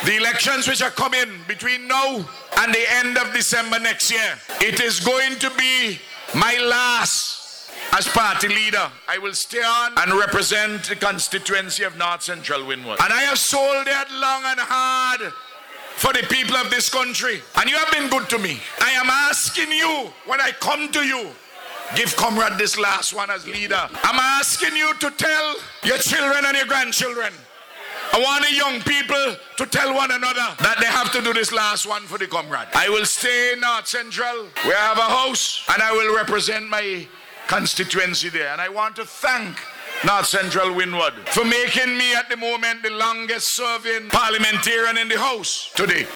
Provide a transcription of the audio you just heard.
The elections which are coming between now and the end of December next year, it is going to be my last as party leader. I will stay on and represent the constituency of North Central Windward. And I have soldiered long and hard for the people of this country. And you have been good to me. I am asking you, when I come to you, give Comrade this last one as leader. I'm asking you to tell your children and your grandchildren. I want the young people to tell one another that they have to do this last one for the Comrade. I will stay in North Central, where I have a house, and I will represent my constituency there. And I want to thank North Central Windward for making me at the moment the longest serving parliamentarian in the House today.